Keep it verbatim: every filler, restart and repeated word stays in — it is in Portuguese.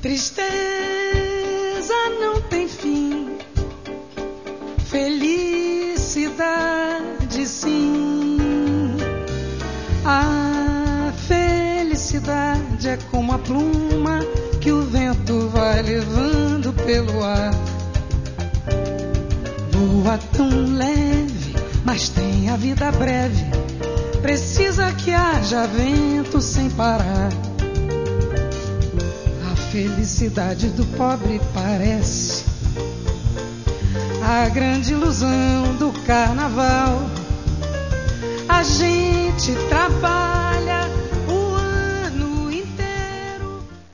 Tristeza não tem fim, felicidade sim. A felicidade é como a pluma que o vento vai levando pelo ar. Voa tão leve, mas tem a vida breve, precisa que haja vento sem parar. A felicidade do pobre parece a grande ilusão do carnaval. A gente trabalha